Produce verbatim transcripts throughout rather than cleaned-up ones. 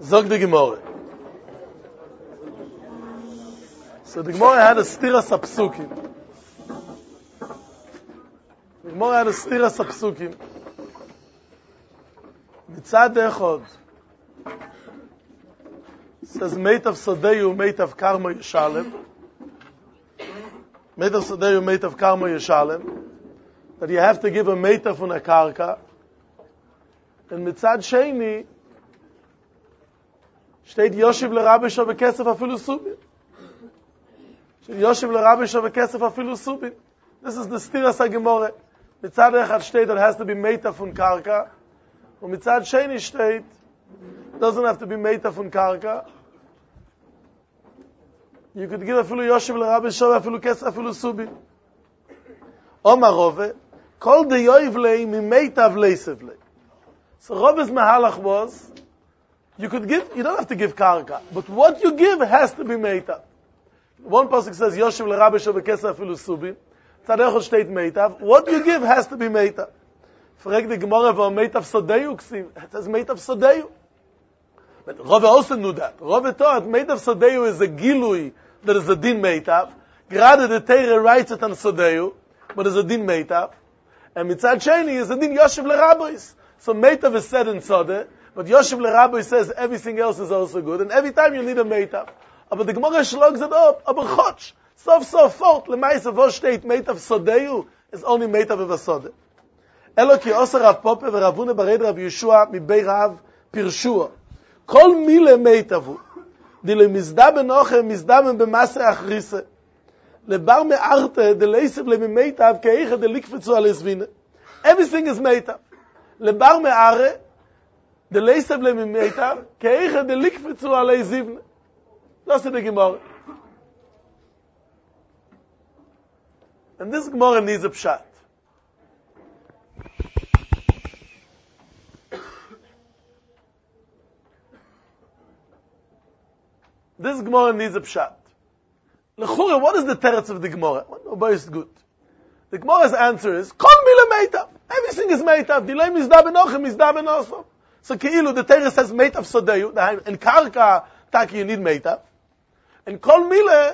Zog the Gemara. So the Gemara had a stiras apsukim. The Gemara had a stiras apsukim. Mitzad echod says Meitav Sodeyu, Meitav Karma Yeshalem. Meitav Sodeyu, Meitav Karma Yeshalem. That you have to give a Meitav on a karka. And Mitzad Sheni steht Yoshiv l'Rabbi Shove Kesef Afilu Subin. Yoshiv l'Rabbi Shove Kesef Afilu Subin. This is the stiras HaGemorah. Mitzad echad steht that has to be Meitav on karka. And Mitzad Sheni steht doesn't have to be Meitav on karka. You could give Afilu Yoshiv l'Rabbi Shove Afilu Kesef Afilu Subin. Omar Rove, Kol de Yoiv lei mi Meitav leisev lei. So Rove's mahalach was, you could give, you don't have to give karka, but what you give has to be meitav. One pasuk says, Yoshiv l'Rabbi Shove Kesef Afilu Subin. Tzadechot steht meitav. What you give has to be meitav. Frag the Gemara for meitav sodeyu ksiv. It says meitav sodeyu. But Rove also knew that. Rove thought meitav sodeyu is a gilui, there is a din meitav. Gerade the Teire writes it on sodeyu, but there's a din meitav. And mitzad sheni is a din Yoshiv l'Rabbis. So meitav is said in Sodeh, but Yoshiv l'Rabbi says everything else is also good, and every time you need a meitav. But the Gemara shlogs it up, aber chotch, sof sof fort, lemaisa vo steht meitav sodeyu, is only meitav of a Sodeh. Elo ki osa Rav Pope v'Ravune bared Rav Yeshua mibei Rav Pirshua. Kol mile meitavu, di le mizda benochem, mizda ben b'mase achrise. Lebar me'arte, de leisev le meitav, keicha de likfetzu al esvine. Everything is meitav. Lebar me'are, de leisev le meitav, keicha de likfetzu al esvine. That's the Gemara. And this Gemara needs a pshat. This Gemara needs a pshat. L'chura, what is the teretz of the Gemara? Nobody is good. The Gemara's answer is, Kol mila meitav. Everything is meitav. Dilei mizda benochem, mizda benosom. So keilu, the teretz says meitav sodeyu. In karka, taki, you need meitav. And kol mila,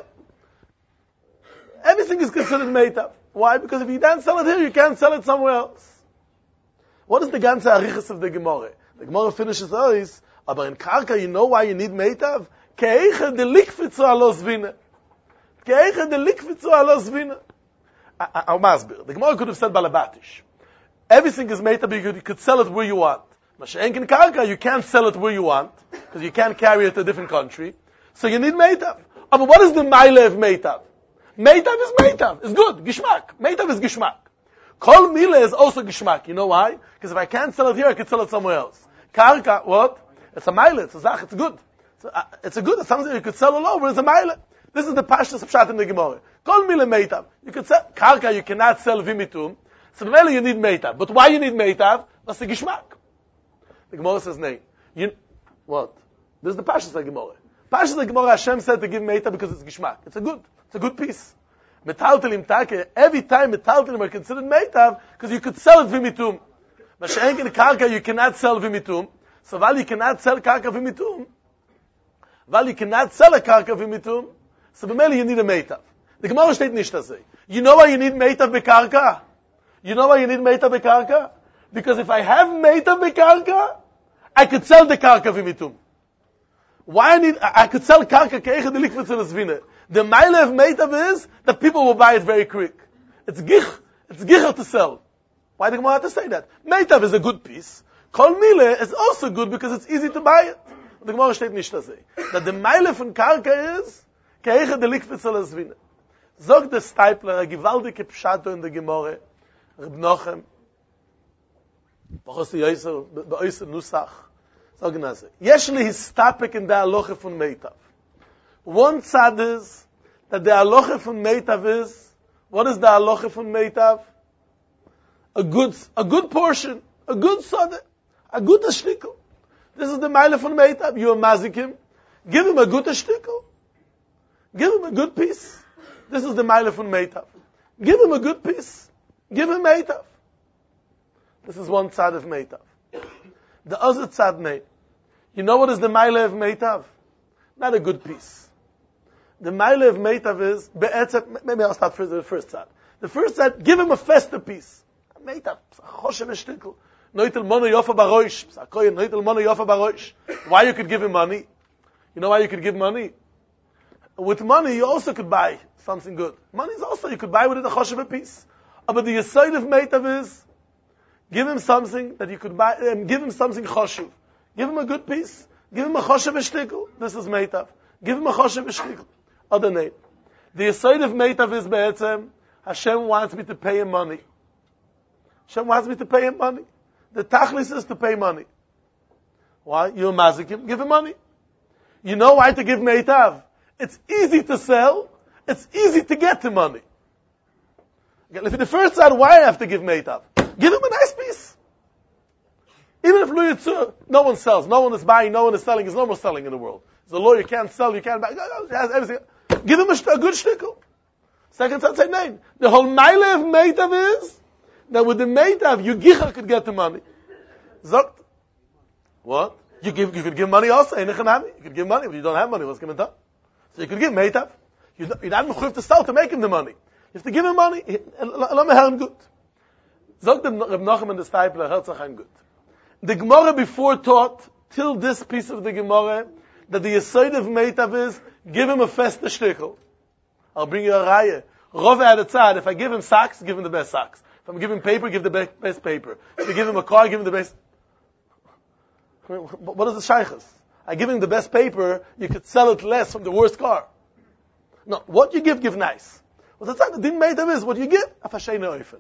everything is considered meitav. Why? Because if you don't sell it here, you can't sell it somewhere else. What is the ganze arichas of the Gemara? The Gemara finishes always, but in karka, you know why you need meitav? Keicha de likfitzu alos vina. Keicha de likfitzu alos vina. I'll masbir. The Gemara could have said balabatish. Everything is meitav, but you could sell it where you want. Mashenk in karka, you can't sell it where you want, because you can't carry it to a different country. So you need meitav. Oh, but what is the mile of meitav? Meitav is meitav. It's good. Gishmak. Meitav is gishmak. Kol mile is also gishmak. You know why? Because if I can't sell it here, I can sell it somewhere else. Karka, what? It's a mile. It's a zach. It's good. It's a, it's a good. It's something you could sell all over. It's a mile. This is the pashtus pshat in the Gemara. Kol mile meitav. You could sell karka. You cannot sell vimitum. So really you need meitav. But why you need meitav? That's the gishmak. The Gemara says nay. You what? This is the pashtus of the Gemara. Pashtus of the Gemara, Hashem said to give meitav because it's gishmak. It's a good. It's a good piece. Metaltelim take. Every time metaltelim are considered meitav because you could sell it vimitum. Mashenk in karka you cannot sell vimitum. So while you cannot sell karka vimitum, while you cannot sell a karka vimitum, so b'meli you need a meitav. The Gemara steht nicht das. You know why you need meitav bekarka? You know why you need meitav bekarka? Because if I have meitav bekarka, I could sell the karka vimitum. Why I need? I could sell karka keicha de likvitz in zvine. The mile of meitav is that people will buy it very quick. It's gich. It's gicher to sell. Why the Gemara have to say that? Meitav is a good piece. Kol mile is also good because it's easy to buy it. The Gemara steht nicht das. That the mile von karka is keicha de likvitz in zvine. Zog the Stipler a gewaltige pshato in the Gemara. Reb Nochem. Bachos Yosef beoyser nusach. Sagen das. Yesh li histapek in the halacha von meitav. One side is that the halacha von meitav is, what is the halacha von meitav? A good, a good portion, a good sode, a good shtikel. This is the mile von meitav. You are mazikim. Give him a good shtikel. Give him a good piece. This is the mile von meitav. Give him a good piece. Give him meitav. This is one side of meitav. The other side, name. You know what is the Maile of Meitav? Not a good piece. The Maile of Meitav is, be'etzet, maybe I'll start first with the first side. The first side, give him a festive piece. Meitav, choshen eshtikl. Noitel mono yofa baroish. Noitel mono yofa baroish. Why you could give him money? You know why you could give money? With money, you also could buy something good. Money is also, you could buy with it a choshev piece. But the aside of Meitav is, give him something that you could buy, um, give him something choshev. Give him a good piece. Give him a choshev eshtikl. This is Meitav. Give him a choshev eshtikl. Other name. The aside of Meitav is be'etzem, Hashem wants me to pay him money. Hashem wants me to pay him money. The tachlis is to pay money. Why? You're mazikim, give him money. You know why to give Meitav? It's easy to sell, it's easy to get the money. Okay, for the first side, why I have to give Meitav? Give him a nice piece. Even if Lu Yitzur, no one sells, no one is buying, no one is selling, there's no more selling in the world. As a lawyer, you can't sell, you can't buy, everything. Give him a, a good shtickle. Second side, say name. The whole mile of Meitav is, that with the Meitav, you gicha could get the money. Zogt. What? You give, you could give money also, you could give money, but you don't have money, what's coming down? So you could give Meitav. You don't, you don't have to sell to make him the money. You have to give him money. Let me have him good. Zogt the Reb Nachum and the Stipler, Herzach good. The Gemara before taught, till this piece of the Gemara, that the Yesod of Meitav is, give him a festa shtickle. I'll bring you a raya. Rove had a tzad, if I give him socks, give him the best socks. If I'm giving paper, give the best, best paper. If I give him a car, give him the best. What is the shaykhs? I give him the best paper, you could sell it less from the worst car. No, what you give, give nice. What the tzad, the din Meitav is, what you give, afashay ne'oifen.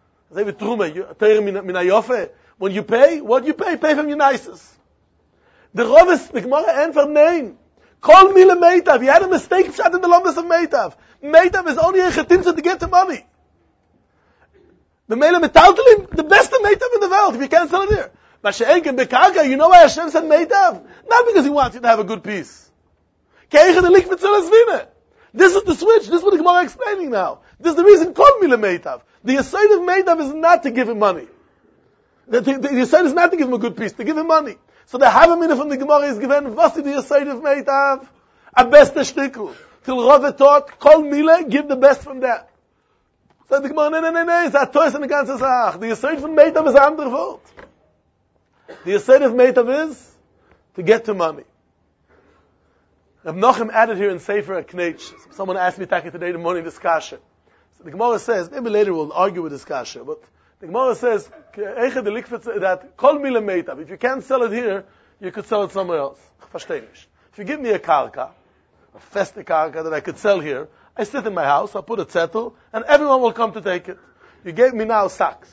When you pay, what you pay, pay from your nicest. The Rav is, the Gemara answered name. Call me le Meitav. You had a mistake shot in the lumbus of Meitav. Meitav is only a chetimza to get the money. The Meile Metaltalim, the best of Meitav in the world, if you can't sell it here. Mashe'enken bekarka, you know why Hashem said Meitav? Not because He wants you to have a good piece. This is the switch. This is what the Gemara is explaining now. This is the reason, call me le Meitav. The aside of Meitav is not to give him money. The, the, the aside is not to give him a good piece, to give him money. So the Havamina from the Gemara is given, what's the aside of Meitav? A best shtickle. Till Rave taught, call Mile, give the best from that. So the Gemara, no, no, no, no, it's a toys in the ganze Sach. The aside from Meitav is a andere word. The aside of Meitav is to get to money. Reb Nachum added here in Sefer Knetch. Someone asked me Taki today in the morning this kasha. So the Gemara says, maybe later we'll argue with this kasha, but the Gemara says that call me le Meitav. If you can't sell it here, you could sell it somewhere else. If you give me a karka, a feste karka that I could sell here, I sit in my house, I put a zettel, and everyone will come to take it. You gave me now sacks.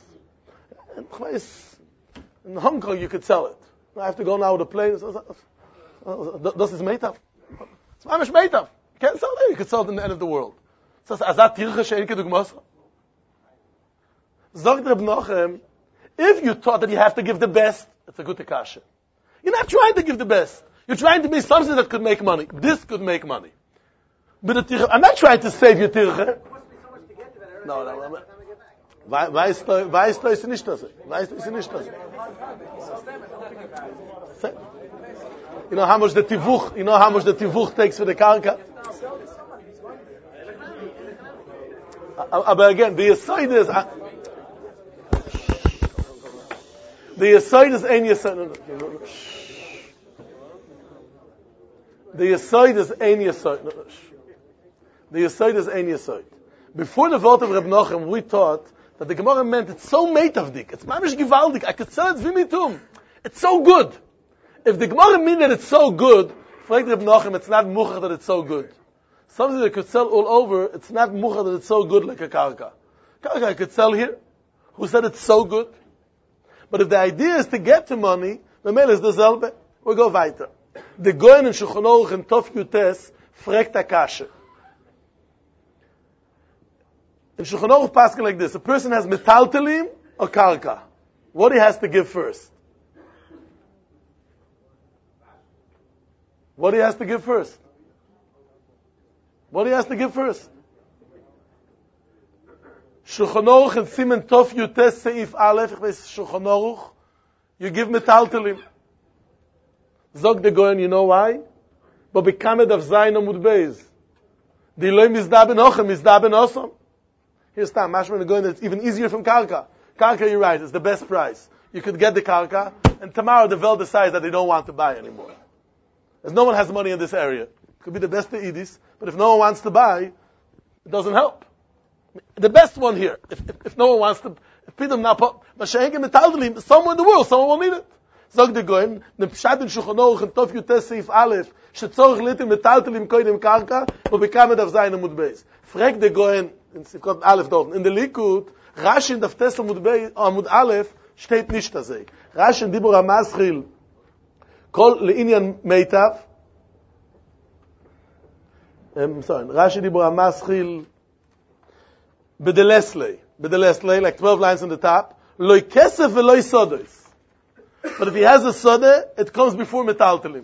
In Hong Kong you could sell it. I have to go now with a plane. Das is Meitav. It's mamish Meitav. You can't sell it. You could sell it in the end of the world. So azat tirche she'enke dugmas. Zogt Reb Nachum, if you thought that you have to give the best, it's a good kasha. You're not trying to give the best. You're trying to be something that could make money. This could make money. But the I'm not trying to save your tirche. No, no, no. Weißt du, weißt du, ist nicht das. Weißt du, ist nicht das. You know how much the tivuch, you know how much the tivuch takes for the karka? But again, the aside is, uh, the aside is ein yesod. No, no, no. The aside is ein yesod. No, no. The aside is ein yesod. Before the vote of Reb Nachum, we thought that the Gemara meant it's so meitavdik, it's mamish givaldik, I could sell it vimitum. It's so good. If the Gemara mean that it's so good, fragt Reb Nachum, it's not muchach that it's so good. Something that could sell all over, it's not muchach that it's so good like a karka. Karka I could sell here. Who said it's so good? But if the idea is to get to money, the mail is the selbe. We'll go weiter. The Goyen in Shulchan Aruch in Tov Yutes fragt a kasha. In Shulchan Aruch paskin like this: a person has metaltelim or karka. What he has to give first? What he has to give first? What he has to give first? Shulchan Aruch in Simen Tov Yutes Seif Aleph. Ich weiß Shulchan Aruch. You give metaltelim. Zog the Goyen, you know why? But bekamed of Zayin Amud Beis. The Eloi Mizda ben Ochem, Mizda ben Osam. Here's time, Mashma the Goyen, it's even easier from Karka. Karka, you're right, it's the best price. You could get the Karka, and tomorrow the Vel decides that they don't want to buy anymore. As no one has money in this area. It could be the best Edis, but if no one wants to buy, it doesn't help. The best one here, if, if, if no one wants to, if people now put, Mashenke Metaldalim, somewhere in the world, someone will need it. Zog the Goyen, the Pshat in Shulchan Aruch, and Tov Yutes Seif Aleph, shetzorich litim metaltalim koidem karka, ubekamed av zayin amud beis. Frag the Goyen, in Sifkot Aleph dort, in the Likud, Rashi in Daftes amud beis, amud Aleph, steht nicht das Eik. Rashi in Dibur HaMaschil, kol le'inyan meitav, um, sorry, Rashi Dibur HaMaschil, bedeleslei, bedeleslei, like twelve lines on the top, loy kesef veloy sodos. But if he has a soda, it comes before metaltalim.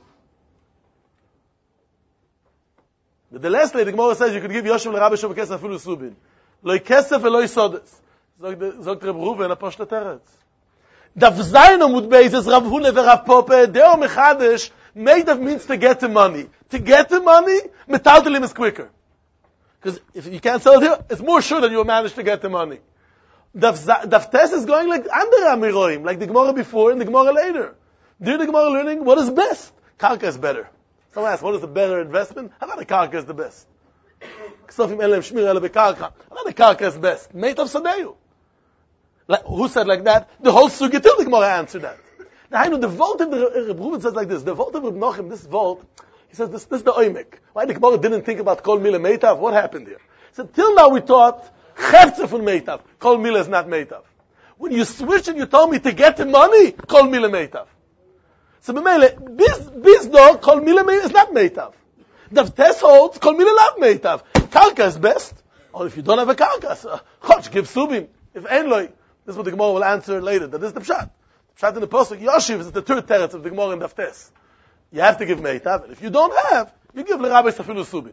The, the last lady, the Gemara says you could give Yoshev l'Rabbi Shov Kesef Afilu Subin. Loi Kesef eloi Sodes. Zogt Reb Ruven, Aposhta Teretz. Daf Zayin Amud Beis is Rav Hune v'Rav Pope, Deo Mechadesh, Meidav means to get the money. To get the money, metaltalim is quicker. Because if you can't sell it here, it's more sure that you will manage to get the money. Daf Tes is going like andere Amiroim, like the Gemara before and the Gemara later. During the Gemara learning, what is best? Karka is better. Someone asks, what is the better investment? How about the Karka is the best? Ksofim elem shmir ele bekarka. How about the Karka is best? Meit of Sadeyu. Like, who said like that? The whole Sugi till the Gemara answered that. Now, I know the vault of the Reb Ruben says like this. The vault of Reb Nochem, this vault, he says this, this is the Oimek. Why the Gemara didn't think about Kol Mila Meitav? What happened here? He said, till now we thought Chefze from Meitav. Kol Mila is not Meitav. When you switched and you told me to get the money, Kol Mila Meitav. So b'meile, this, this dog, Kol Mila Meitav is not Meitav. The Tes holds, Kol Mila not Meitav. Karka is best. Or if you don't have a Karka, so, Chotch, give Subim. If Enloi, this is what the Gemara will answer later. That is the Pshat. Pshat in the Pasuk, Yoshiv is the third teretz of the Gemara in Daftes. You have to give Meitav, and if you don't have, you give L'Rabbi Safilu Subim.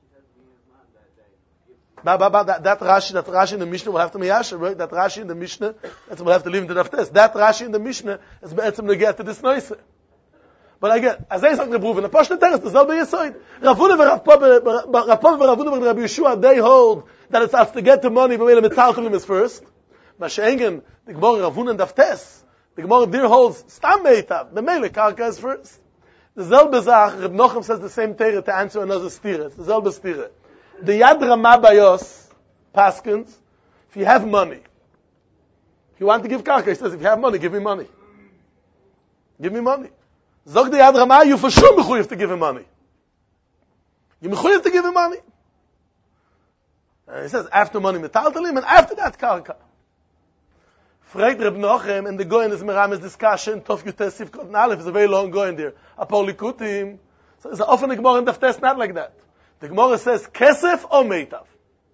But, but, but that, that Rashi, that Rashi in the Mishnah will have to miyasher, right? That Rashi in the Mishnah, that's will have to leave into the Daftes. That Rashi in the Mishnah is be'etzem to get to this noise. But again, as I said, the Bruven, the Pashto Teres, the Zelbe Yesoid, Ravuna v'Rav v'Ravuna v'Rav Yeshua, they hold that it's us to get the money, but the Metaltalim is first. Mashengen, the Gemara Ravuna and Daftes, the Gemara there holds Stam Meitav, the Mele Karka is first. The Zelbe Zach, Reb Nochem says the same Teire to answer another stira. It's the Zelbe stira. The Yad Ramah Bayos, Paskins, if you have money, if you want to give Karka, he says, if you have money, give me money. Give me money. Zog the Yad Ramah, you for sure mechuyev to give him money. You mechuyev to give him money. And he says, after money, metaltalim, and after that, Karka. Freit Reb Nochem, and the Goyen is Merame's discussion, Tov Yutes Sivkot Nalef, is a very long Goyen there. Apolikutim. So it's often a Gemara in Daftes, not like that. The Gemara says, Kesef or Meitav?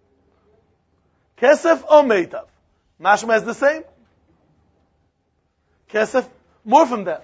Kesef or Meitav? Mashma is the same. Kesef, more from that.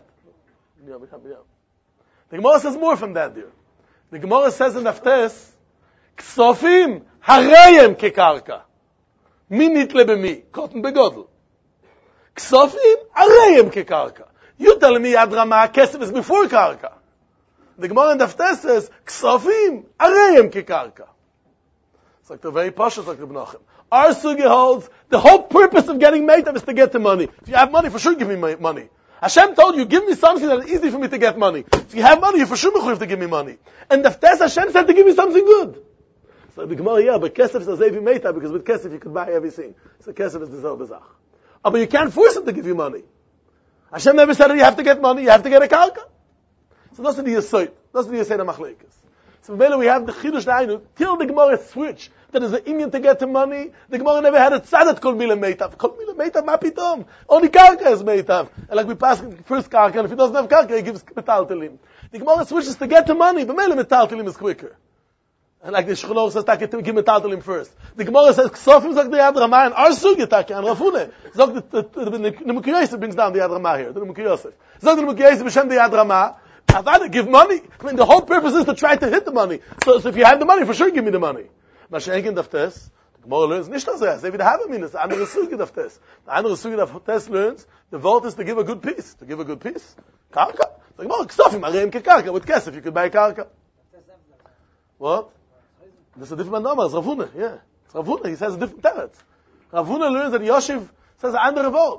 The Gemara says more from that there. The Gemara says in Daftes, Ksofim harayim kekarka. Mi nitle b'mi. Cotton begodl. Ksofim harayim kekarka. You tell me Yad Ramah, Kesef is before karka. The Gemara in Daftes says, Ksofim harayim kekarka. It's like the very pashas like Reb Nochem. Our sugi holds, the whole purpose of getting meitav is to get the money. If you have money, for sure give me money. Hashem told you, give me something that is easy for me to get money. If you have money, you for sure have to give me money. And Daftes Hashem said to give me something good. So the Gemara, yeah, but Kesef is a Zevi Meita, because with Kesef you could buy everything. So Kesef is the Zel Bezach. Oh, but you can't force him to give you money. Hashem never said that you have to get money, you have to get a Karka. So that's the Yesod. That's the Yesod of Machlekes. So maybe we have the Chidush Da'inu, till the Gemara switch, that is an Indian to get the money, the Gemara never had a Tzadat Kol Mila Meitav. Kol Mila Meitav, ma pitom. Only Karka is Meitav. And like we pass first Karka, and if he doesn't have Karka, he gives Metaltalim. The Gemara switches to get the money, but maybe Metaltalim is quicker. And like the Shulchan says, take to give Metaltalim first. The Gemara says, Ksofim zog the Yad Ramah, and our Sugi take, and Rafune. Zog the Nimuk Yosef brings down the Yad Ramah here, the Nimuk Yosef. Zog the Nimuk Yosef, B'Shem the Yad Ramah, Avada, give money. I mean, the whole purpose is to try to hit the money. So, so if you have the money, for sure give me the money. Mashenken Daftes, the Gemara learns, nicht das er, wie the have mean, it's the andere Sugi Daftes. The andere Sugi Daftes learns, the vote is to give a good piece. To give a good piece. Karka. The Gemara, ksofim, areim kekarka. With kesef, you could buy karka. What? This is a different number. It's Rav Huna, yeah. It's Rav Huna. He says a different teretz. Rav Huna learns that Yoshiv says an andere Wort.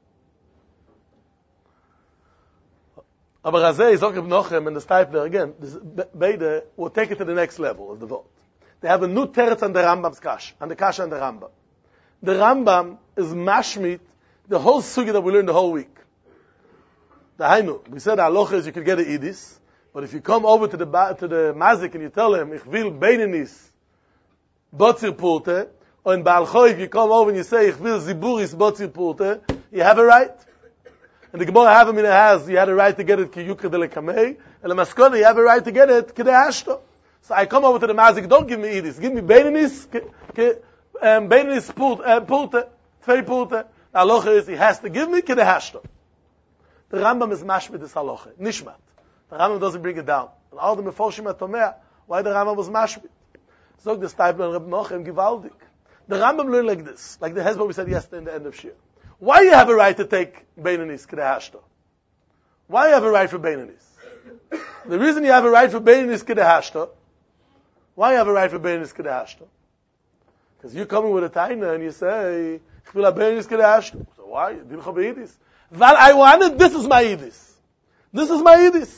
Aber Razeh is auch Reb Nochem and the Steipler, again, this, beide will take it to the next level of the Wort. They have a new teretz on the Rambam's Kash, and the Kash on the Rambam. The Rambam is mashmit the whole sugi that we learned the whole week. The Hainu, we said halacha is you could get a idis, but if you come over to the to the mazik and you tell him ich will beininis botzir pulte, or in Baal Choiv you come over and you say ich will ziburis botzir pulte, you have a right. And the Gemara Havamina has, you had a right to get it ki yukra de lekamei, and the Maskona, you have a right to get it ki de hashto. So I come over to the mazik, don't give me idis, give me beininis, um, beininis pulte, tvei pulte. The halacha is, he has to give me ki de hashto. The Rambam is mashmid this halacha, nishmat. The Rambam doesn't bring it down. And all the mefoshim at Tomea, why the Rambam was mashmid. So the Steipler and Reb Nochem givaldik. The Rambam learned like this, like the Hezbollah we said yesterday in the end of Shir. Why you have a right to take beinanis kedehashto? Why you have a right for beinanis? The reason you have a right for beinanis kedehashto, why you have a right for beinanis kedehashto? Because you come in with a taina and you say, ich will have beinanis kedehashto. So why? Din cho beidis. Well, I wanted, this is my idis. This is my idis.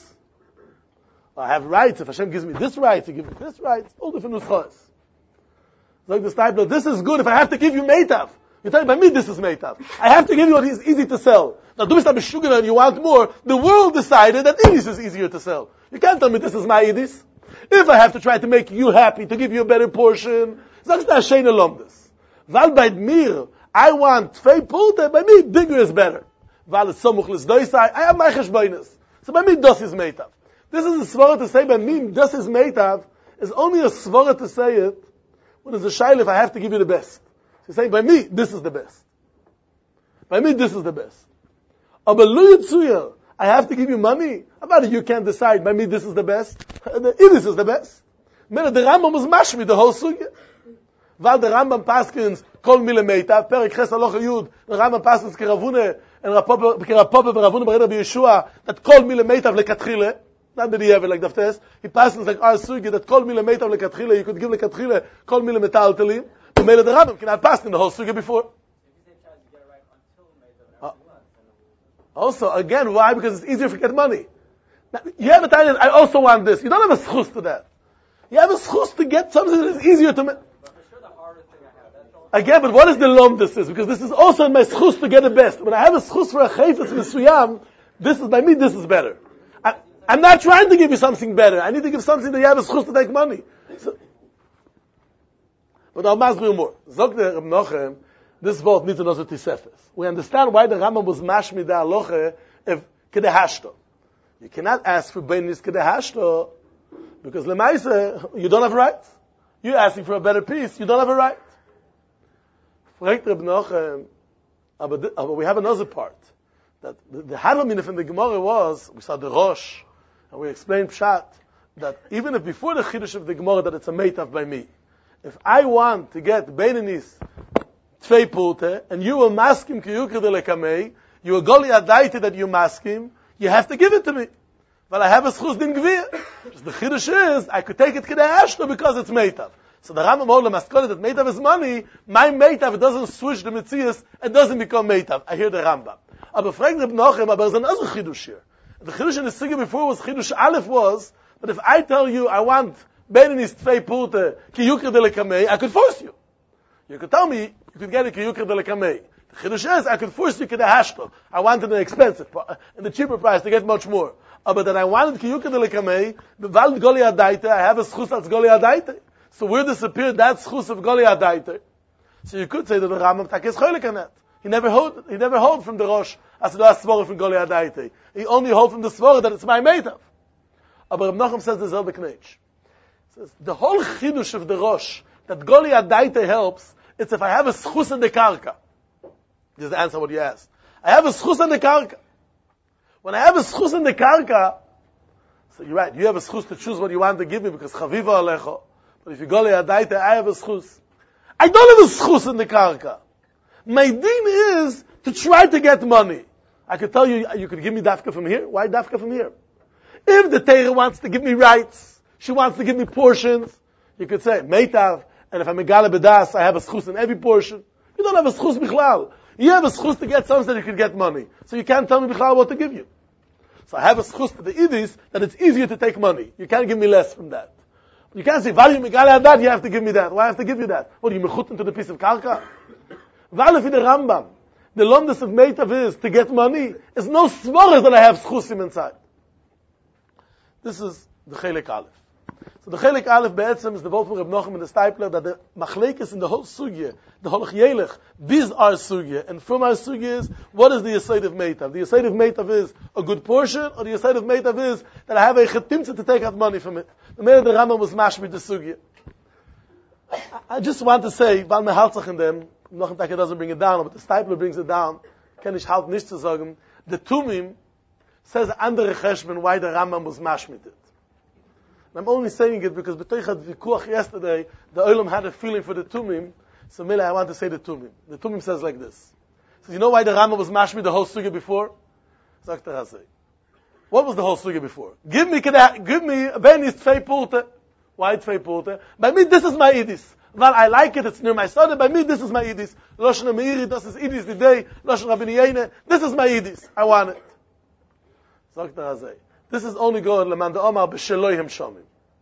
I have rights. If Hashem gives me this right, He gives me this right. It's all different nuschos. Like the Steipler, this is good if I have to give you meitav. You tell me, by me this is meitav. I have to give you what is easy to sell. Now, do bist a beshugan and you want more. The world decided that idis is easier to sell. You can't tell me this is my idis. If I have to try to make you happy, to give you a better portion, sagst du Hashem lomdes. Val bei mir, I want tvei pulte, by me bigger is better. Val it's samuch l'sdoisai, I have my cheshboinus. So by me das is meitav. This is a svara to say by me das is meitav, is only a svara to say it when there's a shaila if I have to give you the best. So saying, by me, this is the best. By me, this is the best. Aber lu yitzuya, I have to give you money. How about it? You can't decide. By me, this is the best. This is the best. Mena, the Rambam was mashmi, the whole sugya. Val the Rambam paskins, kol mile meitav, perik ches alocha yud, the Rambam paskins keravune, and rapope, kerapope, veravune, bereda b'Yeshua, that kol mile meitav lekatchile, not that he ever like Daftes, he paskins like our sugya, that kol mile meitav lekatchile, you could give lekatchile, kol mile metaltelim, the male of the Rambam cannot pass in the whole sugya before. Uh, also, again, why? Because it's easier to get money. Now, you have a time, I also want this. You don't have a schus to that. You have a schus to get something that is easier to make. Again, but what is the lom this is? Because this is also in my schus to get the best. When I have a schus for a chayfetz mesuyam, this is, by me, this is better. I, I'm not trying to give you something better. I need to give something that you have a schus to take money. So, but I'll masbir more. Zog the Reb Nochem, this word needs another tisefes. We understand why the Rambam was mashmi da aloche if kedehashto. You cannot ask for beinis kedehashto because lemaise you don't have a right. You're asking for a better piece. You don't have a right. Fragt Reb Nochem, but we have another part that the, the Halamin from the Gemara was we saw the Rosh and we explained Pshat that even if before the Chiddush of the Gemara that it's a meitav by me. If I want to get beinanis tvei pulte, and you will maskim ki yukra de lekamei, you will goli adaiti that you maskim, you have to give it to me. But I have a schus din gvir. The chiddush is, I could take it kedehashto because it's meitav. So the Rambam hold the maskoni that meitav is money, my meitav, it doesn't switch the mitzias, it doesn't become meitav. I hear the Rambam. Aber fragt Reb Nochem, aber there's another chiddush here. The chiddush in the Sigah before was chiddush Aleph was, that if I tell you I want beinanis tvei pulte, ki yukra de lekamei, I could force you. You could tell me, you could get it ki yukra de lekamei. The chiddush is, I could force you kedehashto. I wanted an expensive, and the cheaper price to get much more. Uh, but then I wanted ki yukra de lekamei, b'val goli adaita, I have a schus as goli adaita. So where disappeared that schus of goli adaita? So you could say that the Rambam takes cholik on that. He never hold, he never hold from the Rosh as the last svara from goli adaita. He only hold from the svara that it's my meitav. But Reb Nochem says the zelbe knetch. The whole chidush of the Rosh that goli adaita helps, it's if I have a schus in the karka. This is the answer what you asked. I have a schus in the karka. When I have a schus in the karka, so you're right, you have a schus to choose what you want to give me because chaviva alecho. But if you goli adaita, I have a schus. I don't have a schus in the karka. My din is to try to get money. I could tell you, you could give me dafka from here. Why dafka from here? If the Torah wants to give me rights, she wants to give me portions, you could say, Meitav, and if I'm Megala B'das, I have a schus in every portion. You don't have a schus bichlal. You have a schus to get something that you can get money. So you can't tell me bichlal what to give you. So I have a schus to the idis that it's easier to take money. You can't give me less from that. You can't say, Vali Megala Adad, you have to give me that. Why I have to give you that? What, are you mechut into the piece of karka? Vali fi the Rambam. The lomdus of Meitav is to get money. There's no svaras that I have schusim inside. This is the Chelek Aleph. So the Chelek Aleph be'etzem is the word from Reb Nochem and the Stipler that the machlekes in the whole sugya, the whole chiyelech, biz our sugya, and from our sugya is, what is the yesod of Meitav? The yesod of Meitav is a good portion, or the yesod of Meitav is that I have a chetimtza to take out money from it. The man of the Rambam was mashmid the sugya. I, I just want to say, Val mehaltzach in them, Nochem Taka doesn't bring it down, but the Stipler brings it down, kann ich halt nicht zu sagen, the Tumim says andere cheshbon why the Rambam was mashmid it. I'm only saying it because b'toich vikuach yesterday, the Olam had a feeling for the Tumim, so Mila, I want to say the Tumim. The Tumim says like this. So you know why the Rambam was mashmid the whole sugya before? Sagt der Hasei. What was the whole sugya before? Give me, give me, ben is tvei pulte. Why tvei pulte? By me, this is my idis. Well, I like it, it's near my son, by me, this is my idis. Loshen Meiri, this is idis the day. Loshen Rabbi Yene, this is my idis. I want it. Sagt der Hasei. This is only going leman da Omar b'sheloyim shomim.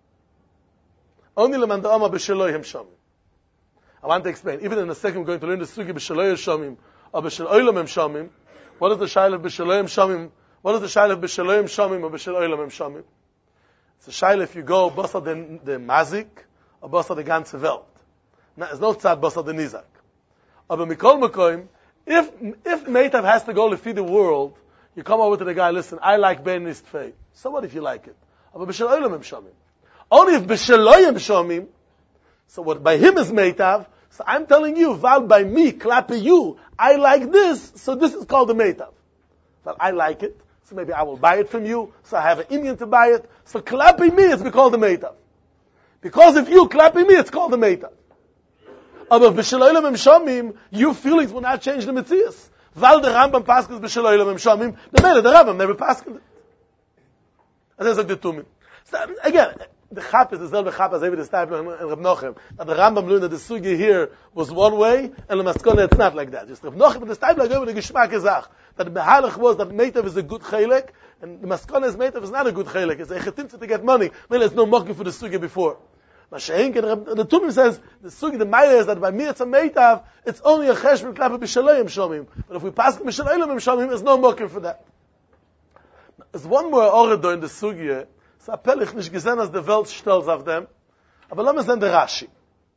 Only leman da Omar b'sheloyim shomim. I want to explain. Even in a second, we're going to learn the sugi b'sheloyim shomim or b'sheloyim shomim. What is the shaila of b'sheloyim shomim? What is the shaila of b'sheloyim shomim or b'sheloyim shomim? It's a shaila if you go basa the, the mazik or basa the ganze Welt. Now, there's no tzad basa the nizak. Aber mikol mekoim, if if Meitav has to go to feed the world, you come over to the guy, listen, I like Ben Nistfei. So what if you like it? But B'shel Olam Shomim. Only if B'shel Loyim Shomim, so what by him is Meitav, so I'm telling you, Val by me, clapping you, I like this, so this is called the Meitav. Well, I like it, so maybe I will buy it from you, so I have an Indian to buy it, so clapping me, it's called the Meitav. Because if you clapping me, it's called the Meitav. But B'shel Olam Shomim, your feelings will not change the Metzias. Val the Rambam passes b'shelo ilam shomim. The man of the Rambam never passed it. And that's like the Tumim. So again, the chap is the selbe chap as every disciple and Reb Nochem. That the Rambam learned that the sugi here was one way, and the maskona it's not like that. Just Reb Nochem and the disciple go with the geschmack ezach. That the behalach was that Meitav is a good chelek, and the maskona is Meitav is not a good chelek. It's a chetimtza to get money. Well, there's no mocking for the sugi before. The Tumim says the sugi the ma'ila is that by me it's a Meitav, it's only a cheshbon klapa b'shalayim shomim. But if we pass the b'shalayim shomim, there's no mocking for that. There's one more order in the sugi. So appelich nicht gesehen as the Welt stellt auf dem. Aber lass uns dann der Rashi.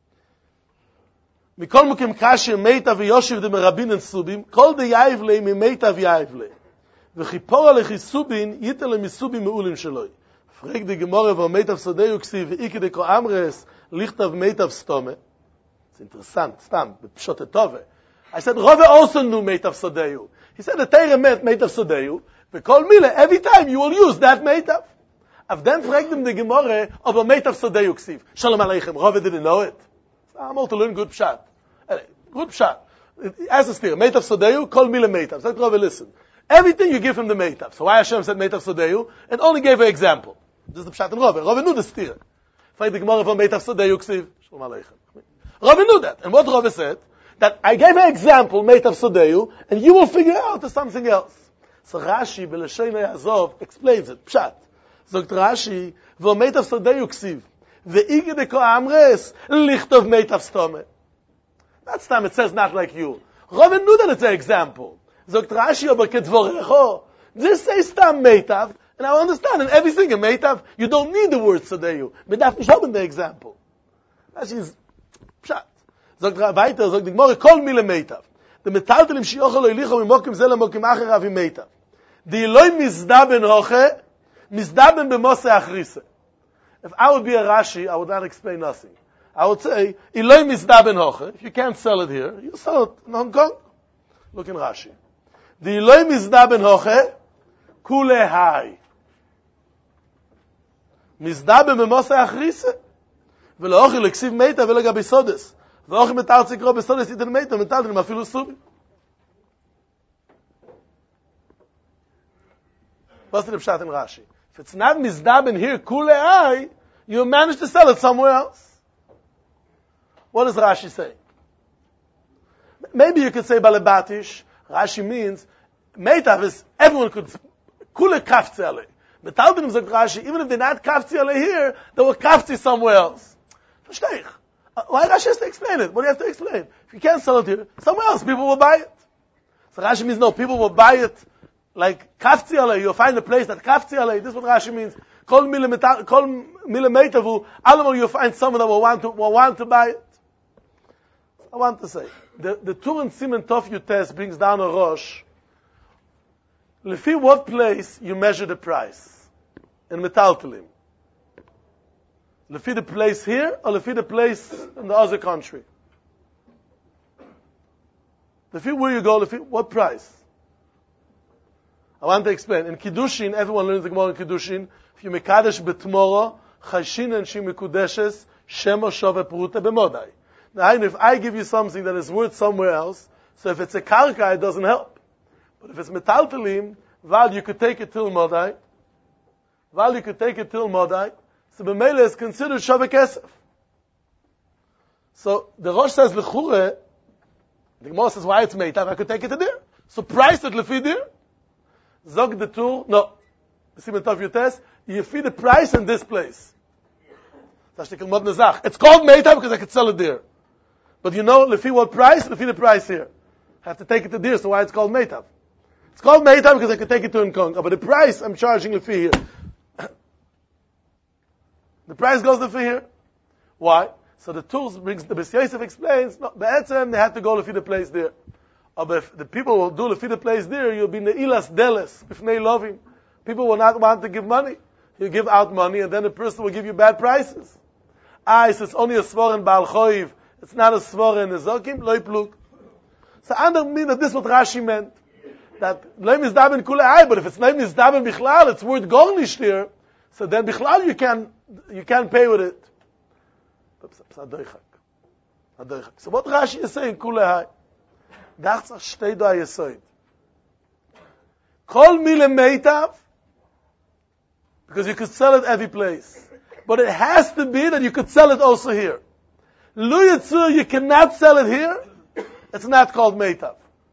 Mikol mukim kashi Meitav v'yoshiv dem rabbinen subim, kol de yaivle mi Meitav yaivle. V'chipor alech subin yitel mi subim meulim sheloi. Frag die Gemorre, wo Meitav Sodeu ksiv, ikke de ko amres, lichtav Meitav stome. It's interessant, stam, b'pshote tove. I said, Rove also knew Meitav Sodeu. He said, the Teire meant Meitav Sodeu, v'kol mile, every time you will use that Meitav. Av then frag them the Gemorre, of a Meitav Sodeu ksiv. Shalom Aleichem, Rove didn't know it. I'm all to learn good pshat. Good pshat. As a steer, Meitav Sodeu, kol mile Meitav. So Rove, listen. Everything you give him the Meitav. So why Hashem said Meitav Sodeu? And only gave an example. This is the pshat in Rove. Rove knew the steer. Find the Gemara from Meitav Sodeu ksiv. Shalom Aleichem. Rove knew that. And what Rove said? That I gave an example, Meitav Sodeu, and you will figure out to something else. So Rashi, B'Lashon Yazov, explains it. Pshat. Zogt Rashi, Vo Meitav Sodeu ksiv. Ve'ige de ko amres, lichtov Meitav stome. That's time it says not like you. Rove knew that it's an example. Zogt Rashi, aber kedvorecho. This says tam Meitav, and I understand in every single Meitav, you don't need the word Sodeu. But that's not the example. Rashi is pshat. Zogt weiter, zogt die Gemara, kol mile Meitav. The metaltelim shiocho lo ilicho mimokim zeh lemokim acher avi Meitav. The Eloi mizdaben hoche, mizdaben b'mose achrise. If I would be a Rashi, I would not explain nothing. I would say, Eloi mizdaben hoche. If you can't sell it here, you sell it in Hong Kong. Look in Rashi. The Eloi mizdaben hoche, kule hai. Mizdaben b'mose achrise. V'lo ochi leksiv Meitav v'lo gabi sodes. ואוכי מתאר ציקרו בסודס איתן מיתו, מתאר אפילו סובי. Was ist der Pshat in Rashi? If it's not mizdaben here, kulei, you manage to sell it somewhere else. What does Rashi say? Maybe you could say balebatish. Rashi means meitav is everyone could kule kafzi ale. Metaldinim zok Rashi, even if they're not kafzi ale here, they were kafzi somewhere else. Versteh ich? Why Rashi has to explain it? What do you have to explain? If you can't sell it here, somewhere else people will buy it. So Rashi means no, people will buy it like kafzi ale. You'll find a place that kafzi ale. This is what Rashi means. Kol millimeter, kol millimeter, all you'll find someone that will want to will want to buy it. I want to say the the Tur and Siman Tov Yutes brings down a Rosh. Lefi what place you measure the price in metaltalim? Lefi the place here or lefi the place in the other country? Lefi where you go? Lefi what price? I want to explain. In Kiddushin, everyone learns the Gemara in Kiddushin. If you mekadesh betmora, chashin and she mekudeshes, shemo shove pruta b'modai. Now, if I give you something that is worth somewhere else, so if it's a karka, it doesn't help. But if it's metaltalim, val, you could take it till modai. Val, you could take it till modai. So b'meila is considered shove kesef. So the Rosh says l'chure. The Gemara says why it's meitav. I could take it to there. So price it lefi there. Zog the Tur, no. Siman Tov Yutes, you feed the price in this place. It's called meitav because I could sell it there. But you know, lefi what price? Lefi the price here. I have to take it to there, so why it's called meitav? It's called meitav because I could take it to Nkong. But the price, I'm charging lefi here. The price goes lefi here. Why? So the tools brings, the Beis Yosef explains, no, be'etzem, they have to go lefi the place there. But if the people will do lefi the place there, you'll be ne'ilas deles, b'fnei lovim. People will not want to give money. You give out money, and then the person will give you bad prices. Ah, so it's only a svor in Baal Choiv. It's not a svor in Nezokim, loy pluk. So I don't mean that this is what Rashi meant. That loy mizdaben kule ay, but if it's loy mizdaben bichlal, it's worth gornish here. So then bichlal you can you can pay with it. So what Rashi is saying, kule ay. That's a shtei do hayesoid. Kol mile meitav, because you could sell it every place. But it has to be that you could sell it also here. Lu Yitzur, you cannot sell it here. It's not called meitav.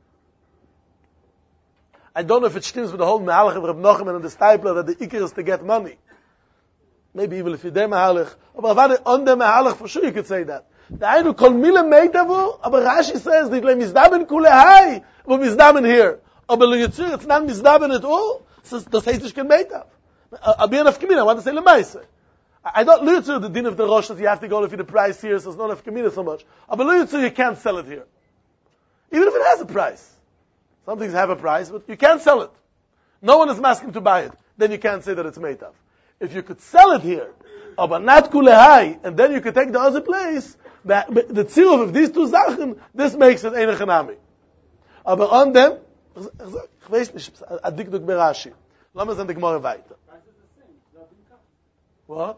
I don't know if it stems with the whole mehalach of Reb Nachman and the Stipler that the ikar is to get money. Maybe even if you dey mehalach. But on the mehalach, for sure you could say that. The Ainu kol mile meitavu, but Rashi says that le mizdaben kule hai, but mizdaben here. But Lu Yitzur, it's not mizdaben at all. So das heißt, ich can meitav. I'll be enough community. I want to say lemaise. I don't lose the din of the Rosh that you have to go for the price here, so it's not enough community so much. But lose you can't sell it here, even if it has a price. Some things have a price, but you can't sell it. No one is asking to buy it. Then you can't say that it's meitav. If you could sell it here, but not kulehai, and then you could take the other place. The, the tziruf of these two zachen, this makes it ein chanami. But on them, ich weiß nicht, adikduk berashi. Lass uns an der Gemara weiter. What?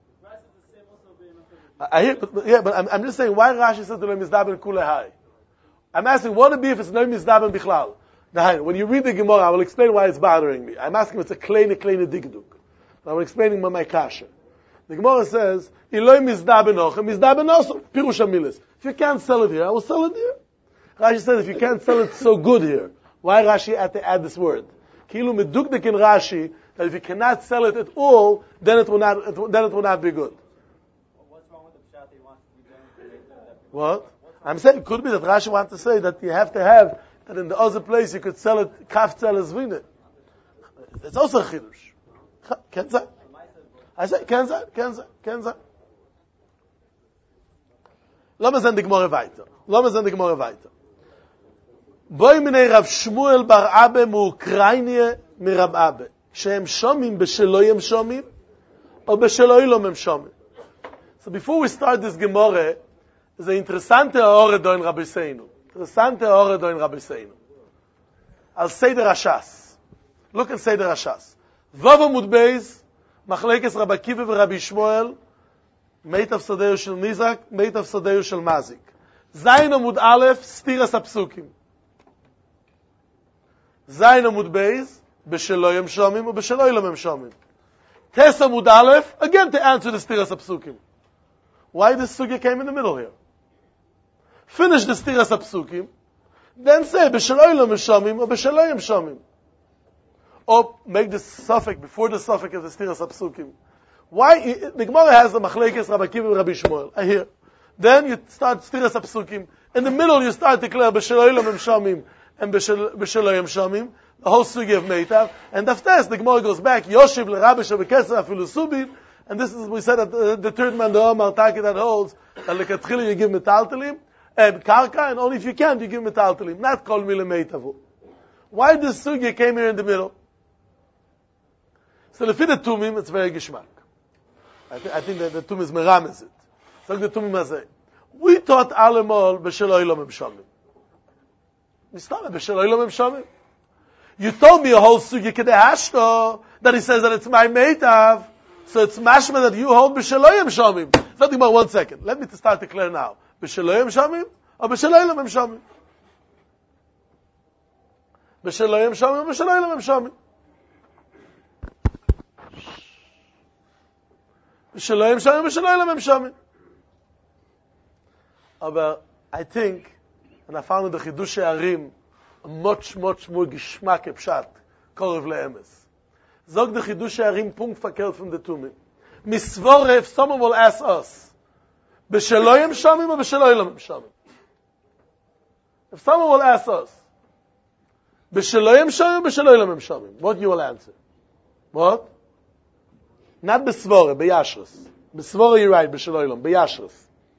I hear, but, yeah, but I'm, I'm just saying why Rashi says the no mizdaben kulehai. I'm asking what would it be if it's no mizdaben bichlal. Now, when you read the Gemara, I will explain why it's bothering me. I'm asking if it's a kleine kleine digduk. I'm explaining my kasha. The Gemara says iloi mizdaben ochem mizdaben also pirush hamilis. If you can't sell it here, I will sell it here. Rashi says if you can't sell it so good here, why Rashi had to add this word? Kilu medukdik in Rashi that if you cannot sell it at all, then it will not it, then it will not be good. What's wrong with the pshat that he wants to be doing? What? I'm saying it could be that Rashi wants to say that you have to have that in the other place you could sell it kaf sell as vina. It's also a chidush. Can say? I say can say? Can say? Can say? Lass uns an die Gemara weiter. Lass uns an die Gemara weiter. Boy minei Rav Shmuel bar Abbe מאוקראינה מרב אבא, שהם שומעים בשלו הם שומעים, או בשלו אילום הם שומעים. So before we start this Gemara, there's an interessante Aore do in Rabbi Seinu. Interessante Aore do in Rabbi Seinu. Al Seder Hashas. Look at Seder Hashas. Vav Amud Beis, Machlekes Rabbi Akiva v'Rabbi Shmuel, Meitav Sadeyu shel Nizak, Meitav Sadeyu shel Mazik. Zayin Amud Aleph, Stiras HaPsukim. Zayin Amud Beis, בשלו הם שומעים ובשלו אילם הם שומעים. Tesa Mudalef, again to answer the Stiras Apsukim. Why this sugya came in the middle here? Finish the Stiras Apsukim, then say, B'Shalayim Shamim or B'Shalayim Shamim. Or make the suffix before the suffix of the Stiras Apsukim. Why? The Gemara has the Machlekes Rabbi Akiva and Rabbi Shmuel. I hear. Then you start Stiras Apsukim. In the middle you start to declare B'Shalayim Shamim and B'Shalayim Shamim. The whole sugi of Meitav, and after the Gemara goes back, Yoshiv l'Rabbi Shabekesa Afilu Subin, and this is, we said that the, the third man, the Omar Taki, that holds, that l'katchili you give metaltalim, and karka, and only if you can, you give metaltalim, not kol mile Meitavu. Why this sugi came here in the middle? So, lefi the Tumim, it's very gishmak. I, th- I think that the Tumim is meram is it. So, the Tumim hazeh. We taught alemol b'shelo ilom emshamim. Mistama b'shelo ilom emshamim. You told me a whole sugi kedehashto that he says that it's my meitav, so it's mashma that you hold b'sheloyim shamim. Nothing about one second. Let me to start to clear now. B'sheloyim shamim or b'sheloyim shamim? B'sheloyim shamim or b'sheloyim shamim? B'sheloyim shamim or b'sheloyim shamim? But I think, and I found in the Chidush Arim, much, much more geschmack pshat, korev le'emes. Zog the Chidush Arim punkt verkehrt from the Tumim. Misvore, if someone will ask us, b'sheloyim shamim or b'sheloyim shamim? If someone will ask us, b'sheloyim shamim or b'sheloyim shamim? What you will answer? What? Not b'svore, b'yashras. B'svore you're right, b'sheloyim, b'yashras.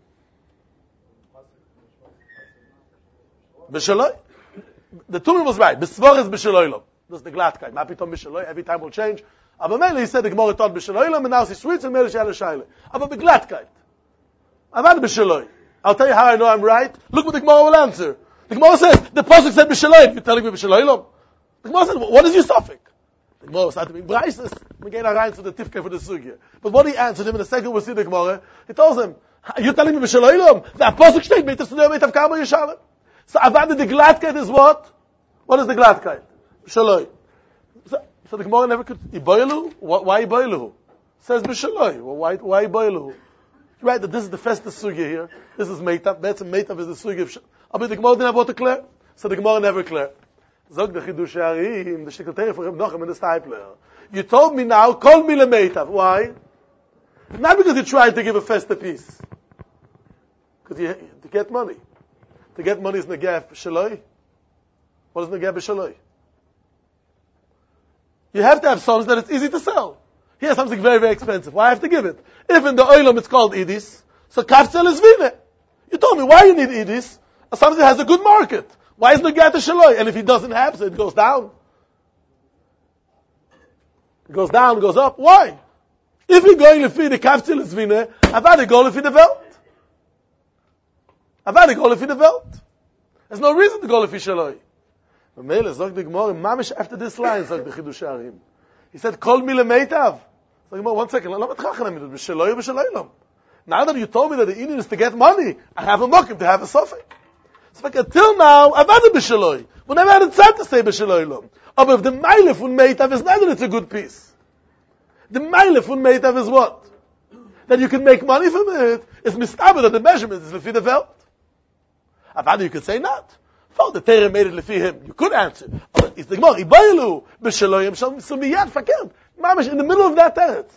B'sheloyim? The Tumim was right. B'svor is b'sheloilom. That's the glatkai. Mapitom b'sheloilom. Every time will change. Aber Mele, he said the Gemara taught b'sheloilom, and now he switched and Mele shayla shayla. Aber b'glatkai. I'm not b'sheloilom. I'll tell you how I know I'm right. Look what the Gemara will answer. The Gemara says, the Pasuk said b'sheloilom. You're telling me b'sheloilom? The Gemara said, what is your suffix? The Gemara started to be brises. We get our lines for the tifke for the sugya. But what he answered him in a second, we'll see the Gemara. He tells him, you're telling me b'sheloilom? The Pasuk steht, meitav studeh, meitav kama yeshalem. So avada the glatkeit is what? What is the glatkeit? B'shaloi. So, so the Gemara never could. Iboilu? Why Iboilu? Says b'shaloi. Well, why why Iboilu? Right, that this is the festive sugya here. This is meitav. That's a meitav is the sugya of. But the Gemara didn't have what to clear. So the Gemara never clear. Zog the Chidush Arim, the Shikatei for Reb Nochem and the Stipler. You told me now, call me lemeitav. Why? Not because you tried to give a festive piece. Because you to get money. To get money is negaf shaloi. What is negaf shaloi? You have to have something that it's easy to sell. Here's something very, very expensive. Why I have to give it? If in the oilam it's called idis, so kafsel is vine. You told me why you need idis. Something that has a good market. Why is negaf shaloi? And if he doesn't have, so it goes down. It goes down, it goes up. Why? If you're going to feed the kafsel is vine, I've had to go to feed the Welt. I've had to go to feed the Welt. There's no reason to go to feed shaloi. But Mele, zog the Gemara, mamish after this line, zog the Chidush Arim. He said, kol mi lemeitav. Zog the Gemara, one second, lama tchachanam, b'shaloi b'shaloi. Now that you told me that the Indian is to get money, I have a mokim to have a suffix. So like, until now, I've had a b'shaloi. We never had a tzad to say b'shaloi lom. But if the meile von meitav is not that it's a good piece. The meile von meitav is what? That you can make money from it. It's mistaber that the measurement is lefi the Welt. Avada, you could say not. Thought the Torah made it lefi him. You could answer. But it's the Gemara. Ibayelu b'sheloyim sham so miyad fakir. Mamish in the middle of that teretz.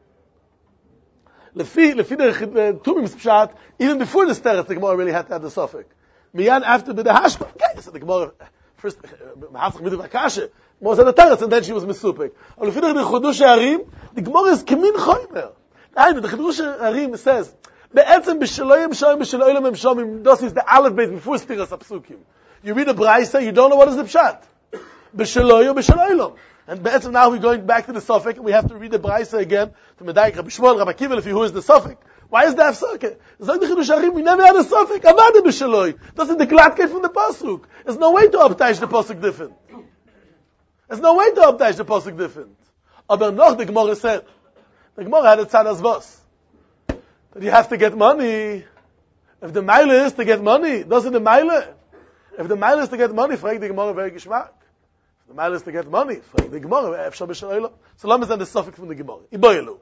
Lefi lefi the Tumim pshat. Even before this teretz, the Gemara really had to have the suffix. Miyad after the hashma. Okay, so the Gemara first mahasach midu vakashe. Gemara said the teretz, and then she was misupik. Lefi the Chidush Arim, the Gemara is kemin choymer. The Chidush Arim says. Be'etzem b'sheloyim shamim b'sheloyim shamim. This is the aleph beit before stiras apsukim. You read a braysa, you don't know what is the pshat. B'sheloyim b'sheloyim. And be'etzem now we're going back to the suffix. We have to read the braysa again to Medayik Rabbi Shmuel, Rabbi Akiva, if who is the suffix. Why is that suffix? Zog the Chidush Arim, we never had a suffix. Avada b'sheloyim. That's the glatkeit from the pasuk. There's no way to uptaish the pasuk different. There's no way to uptaish the pasuk different. Aber noch the Gemara said, the Gemara had a tzad as vos. That you have to get money. If the mile is to get money, doesn't the mile? If the mile is to get money, frag the Gemara very geschmack. The matter is to get money. For the Gemara, Efshar B'Shel Olam. So let me send the suffix from the Gemara. Iboyelu.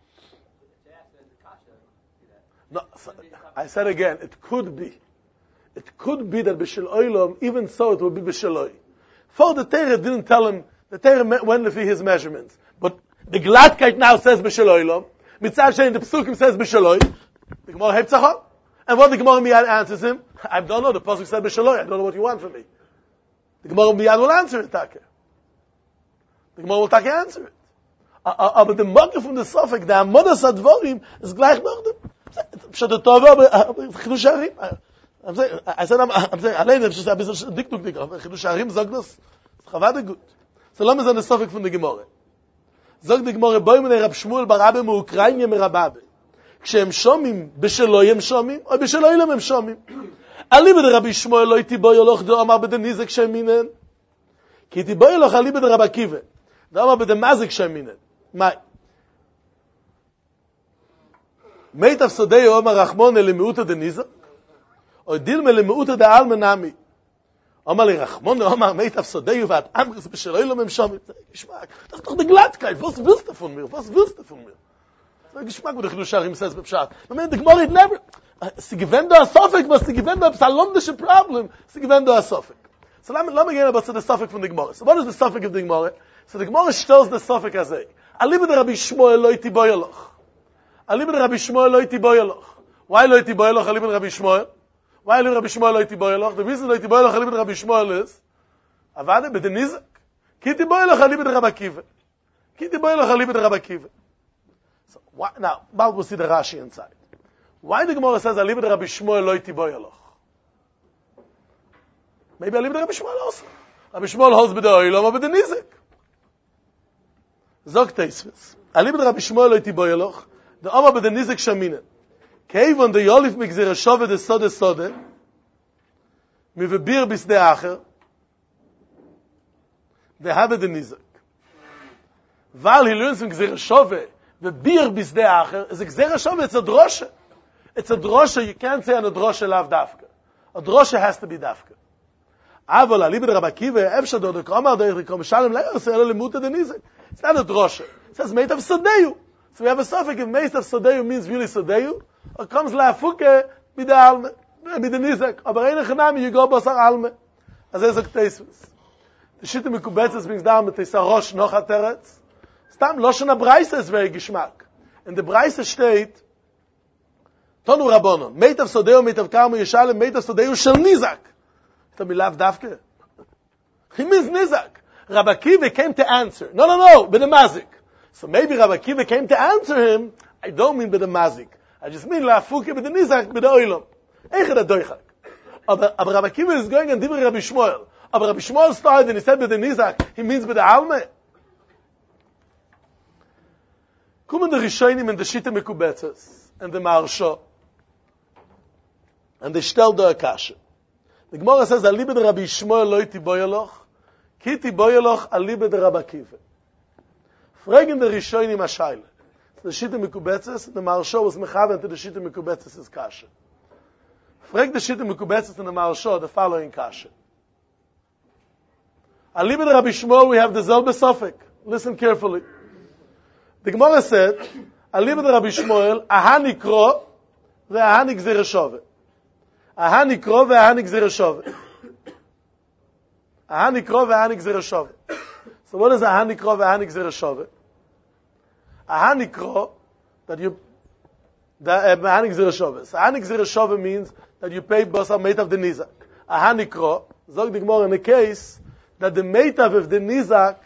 No, so, I said again, it could be. It could be that B'Shel Olam, even so it would be B'Shel Olam. For the Torah didn't tell him, the Torah went with his measurements. But the Glattkeit now says B'Shel Olam. Mitzad Shein, the Pesukim says B'Shel Olam. The Gemara hebt Tzachon. And what the Gemara Miyad answers him, I don't know, the Pasuk said B'Shel Olam. I don't know what you want from me. The Gemara Miyad will answer it, Taka. The Gemara will Taka answer it. Uh, uh, but the Makkah from the Suffolk, the Amodas Advorim, is gleich noch dem. Pshat Tova, aber Chidush Harim. I'm saying, I said, I'm, I'm saying, allein, it's just a bisschen Diktuk dik, aber Chidush Harim sagt das, ist chavade gut. So lass uns an der Suffolk von der Gemara. Sagt die Gemara, boi mene Rab Shmuel bar Abbe מאוקראינה מרבבה. כשהם שומעים, בשלוי הם שומעים, או בשלוי להם הם שומעים. אליבא דרבי שמואל לא תיבוי הולך דאמר בדניזק שם מינן. כי תיבוי הולך אליבא דרב עקיבא. דאמר בדמזק שם מינן. מה? מיטב סודי אומר רחמון למיעוטה דניזק, או דילמה למיעוטה דעלמא נמי. אומר לי רחמון אומר מיטב סודי ואת אמרס בשלוי להם הם שומעים. זה geschmack. Das ist doch die Glattkeit. Was willst du von mir? Was willst du von mir? Das ist Geschmack, wo der Chidush Harim says b'pshat. I mean, the Gemara never... Sie gewinnt da a Sofik, was sie gewinnt da a salondische problem. Sie gewinnt da a Sofik. So let me, let me get about to the Sofik from the Gemara. So what is the Sofik of the Gemara? So the Gemara tells the Sofik as a, Alibu de Rabbi Shmuel lo iti boyaloch. Alibu de Rabbi Shmuel lo iti boyaloch. Why lo iti boyaloch Alibu de Rabbi Shmuel? Why Alibu de Rabbi Shmuel lo iti boyaloch? The reason lo iti boyaloch Alibu de Rabbi Shmuel is, Avada b'denizak. Ki iti boyaloch Alibu de Rabbi Akiva. Ki iti boyaloch Alibu de Rabbi Akiva. So, why, now, now we'll see the Rashi inside. Why the Gemara says, Alibu de Rabbi Shmuel lo iti boyaloch? Maybe Alibu de Rabbi Shmuel also. Rabbi Shmuel holds b'de oilam or b'de nizik. Zog teisvis. Alibu de Rabbi Shmuel lo iti boyaloch, the Omar b'de nizik shaminen. Keivon de yolif migzir shove de sode sode, mi vebir bis de acher, de habe de nizik. Weil he learns from gzir shove, vebir bis de acher, is a gzir shove, it's a droshe. It's a drosha, you can't say on a drosha lav dafka. A drosha has to be dafka. Aval alibu de Rabbi Akiva, efshad or the Kamar, the Kom Shalom Le'er, say ele muta de nizik. It's not a drosha. It says meit of Sodeyu. So we have a suffix, if meit of Sodeyu means really Sodeyu, or comes la'afuke bide alme, bide nizik. Aber eine Chanami, you go basar alme. As er sagt Teisvis. The Shitte Mekubetzes brings down mit Teisa Rosh noch a Teretz. Stam, Loshon HaBreise is very geschmack. In the Breise steht, Tonu Rabbonon, Meitav Sodeu, Meitav Karmo Yeshalem, Meitav Sodeu Shel Nizak. It's a milav dafke. He means Nizak. Rabbi Akiva came to answer. No, no, no, b'de mazik. So maybe Rabbi Akiva came to answer him. I don't mean b'de mazik. I just mean la'afuke b'de Nizak, b'de oilom. Eichad adoichak. But Rabbi Akiva is going and divri Rabbi Shmuel. But Rabbi Shmuel started and he said b'de Nizak. He means b'de alme. Kommen the Rishonim and the Shitte Mekubetzes and the Maharsha. And they stell the Akasha. The Gemara says, Alibu de Rabbi Shmuel lo iti boyaloch, ki iti boyaloch alibu de Rabbi Akiva. Fragen the Rishonim Ashayla. The Shitte Mekubetzes, the Maharsha was mechaven to the Shitte Mekubetzes' Kasha. Frag the Shitte Mekubetzes and the Maharsha the following Kasha. Alibu de Rabbi Shmuel, we have the Zelbe Sofik. Listen carefully. The Gemara said, Alibu de Rabbi Shmuel, aha nikro, ve'aha nigzir shove. Aha nikro ve'aha nigzir shove. Aha nikro ve'aha nigzir shove. So what is aha nikro ve'aha nigzir shove? Aha nikro, that you, that aha nigzir shove. So aha nigzir shove means that you pay basar meitav de nizak. Aha nikro, zog the Gemara in the case that the meitav of the nizak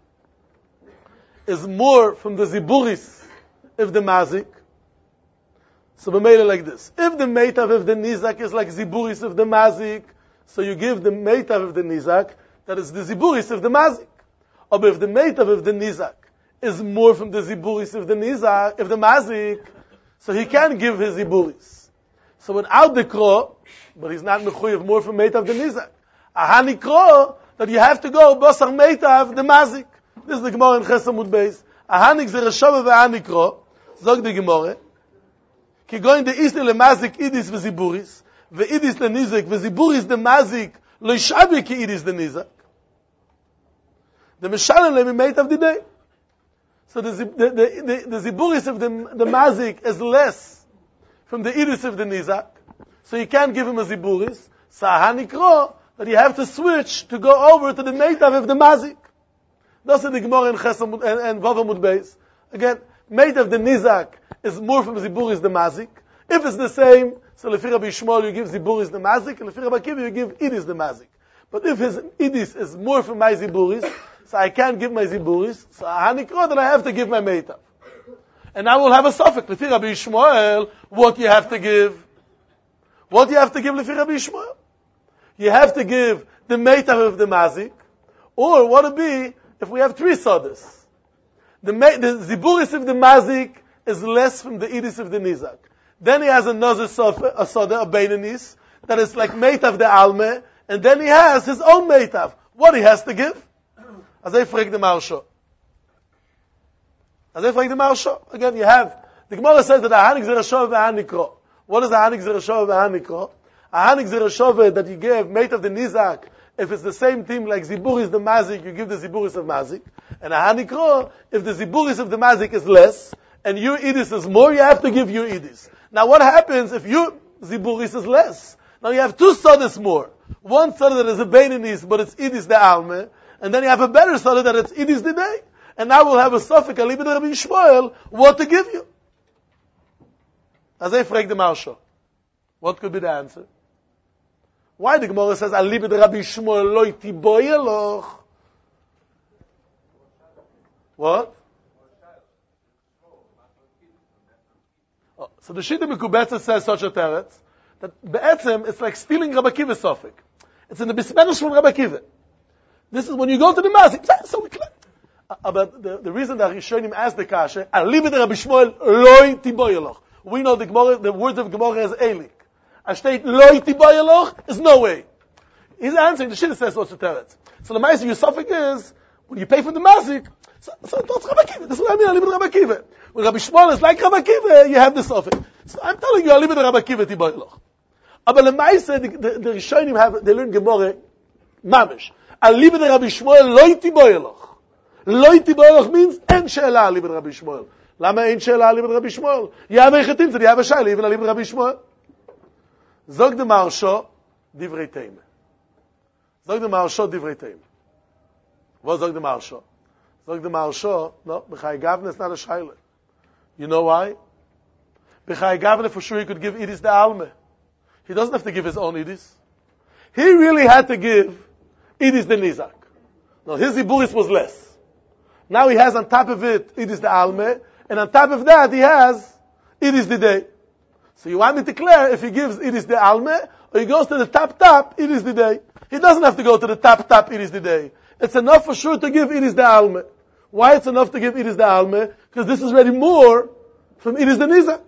is more from the ziburis if the mazik. So we made it like this. If the meitav of the nizak is like ziburis of the mazik, so you give the meitav of the nizak, that is the ziburis of the mazik. Or if the meitav of the nizak is more from the ziburis of the nizak, if the mazik, so he can give his ziburis. So without the kro, but he's not mechuyev more from meitav the nizak. Ahani kro, that you have to go basar meitav the mazik. This is the Gemara in Chesamud Beis. Ahanik zeh reshove ve'ahanik ro. Zog the Gemara. Ki goin de isle le mazik idis ve'ziburis. Ve'idis le nizik. Ve'ziburis de mazik lo yishabe ki idis de nizak. The Mishalim Lem made of the day. So the, the, the, the, the Ziburis of the, the Mazik is less from the Idis of the Nizak. So you can't give him a Ziburis. So Hanikro, that you have to switch to go over to the Meitav of the Mazik. That's the Gemara in Chesam and, and Vavamud Beis. Again, Meitav the Nizak is more from Ziburis the Mazik. If it's the same, so Lefi Rabbi Yishmael you give Ziburis the Mazik, and Lefi Rabbi Akiva you give Idis the Mazik. But if his Idis is more from my Ziburis, so I can't give my Ziburis, so Hanikro, then I have to give my Meitav. And I will have a suffix. Lefi Rabbi Yishmael, what you have to give? What do you have to give Lefi Rabbi Yishmael? You have to give the Meitav of the Mazik, or what would be if we have three sodas? The, the Ziburis of the Mazik is less from the Idis of the Nizak. Then he has another soda, a soda, a Beinanis, that is like Meitav the Alme, and then he has his own Meitav. What he has to give? As I frag the Marsha. As I frag the Marsha. Again, you have, the Gemara says that Ahanik Zerashov Ahanikro. What is Ahanik Zerashov Ahanikro? Ahanik Zerashov that you give Meitav the Nizak, if it's the same thing like Ziburis the Mazik, you give the Ziburis of Mazik. And Ahanikro, if the Ziburis of the Mazik is less, and your Idis is more, you have to give your Idis. Now what happens if your Ziburis is less? Now you have two sodas more. One soda that is a Beinanis, but it's Idis the Alme, and then you have a better soda that it's Idis the Day. And now we'll have a suffix, Alibid Rabbi Yishmael, what to give you. As I frag the Marsha. What could be the answer? Why the Gemara says, Alibid Rabbi Yishmael loy tiboyeloch? What? Oh, so the Shita Mekubetza says such a teretz, that Be'etzem, it's like stealing Rabbi Akiva's suffix. It's in the Bismenish from Rabbi Akiva. This is when you go to the Mazik. So we claim. Uh, but the, the reason that Rishonim asked the Kasha, Alibid Rabbi Yishmael loy tiboyeloch. We know the Gemara, the words of Gemara is Elik. A state loy tiboyeloch is no way. He's answering, the Shita says such a teretz. So the Ma'aseh, your suffix is, when you pay for the Mazik, so, so it's Rabbi Akiva. This is what I mean, Alibid Rabbi Akiva. When Rabbi Yishmael is like Rabbi Akiva, you have the suffix. So I'm telling you, Alibid Rabbi Akiva tiboyeloch. But the Ma'aseh, the, the, the Rishonim have, they learn Gemara, Mamish. Alibid Rabbi Yishmael loy tiboyeloch. Loy tiboyeloch means, en she'ela Alibid Rabbi Yishmael. Lama ein she'ela Alibid Rabbi Yishmael? You have a chetim, so you have a shayla, even Alibid Rabbi Yishmael. Zog the Marsha, divrei teim. Zog the Marsha, divrei teim. What zog the Marsha? Zog the Marsha, no, B'chai Gavne is not a shayla. You know why? B'chai Gavne, for sure he could give Idis the Alme. He doesn't have to give his own Idis. He really had to give Idis the Nizak. No, his Ziburis was less. Now he has on top of it Idis the Alme, and on top of that he has Idis the Day. So you want me to declare if he gives Idis the Alme, or he goes to the top top Idis the Day. He doesn't have to go to the top top Idis the Day. It's enough for sure to give Idis the Alme. Why it's enough to give Idis the Alme? Because this is really more from Idis the Nizak.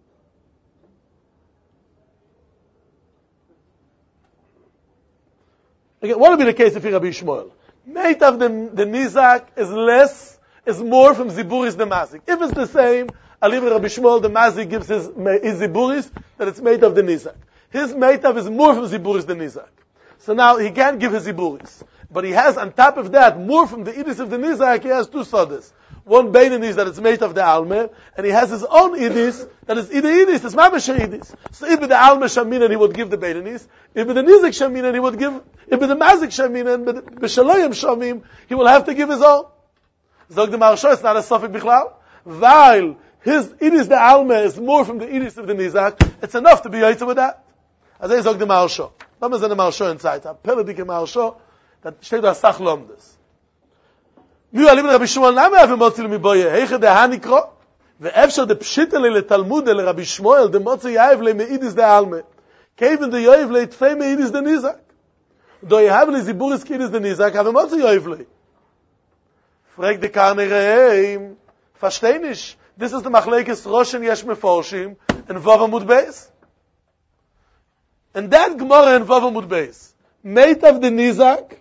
Again, what would be the case if he Rabbi Yishmael? Meitav the, the Nizak is less, is more from Ziburis the Mazik. If it's the same, Alibid Rabbi Yishmael, the Mazik gives his, his Ziburis, that it's Meitav the Nizak. His Meitav is more from Ziburis the Nizak. So now he can't give his Ziburis. But he has on top of that, more from the Idis of the Nizak, he has two sodas. One Beinanis that it's Meitav the Alme, and he has his own Idis, that is Ida Idis, it's Mamash Idis. So if the Alme Shamin, he would give the Beinanis. If the Nizak Shamin, he would give, if the Mazik Shamin, and B'Shalayim Shamim, he will have to give his own. Zog the Marsha, it's not a suffix Bichlal. While his Idis the Alme is more from the Idis of the Nizak, it's enough to be Yaitza with that. As I Zog the Marsha. Lama zene Marsha inside. A Peladik Marsha, that steht da Sach Lomdes. Nu Alibid Rabbi Yishmael, lama have motzil mi boye, heiche de Hanikro, ve'efshar de pshitele le Talmud le Rabbi Yishmael, de motzi yaev le meidis de Alme, keven de yaev le tfei meidis de Nizak. Do yaev le ziburis kidis de Nizak, have motzi yaev le. Frag de Karne Reheim, versteh nicht, this is the Machlekes Rosh and Yesh Meforshim, and Vav Amud Beis. And that Gemara in Vav Amud Beis, Meitav the Nizak,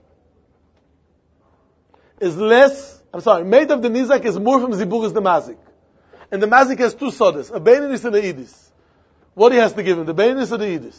is less, I'm sorry, made of the Nizak is more from Ziburis the Mazik. And the Mazik has two sodas, a Beinanis and a Idis. What he has to give him, the Beinanis or the Idis?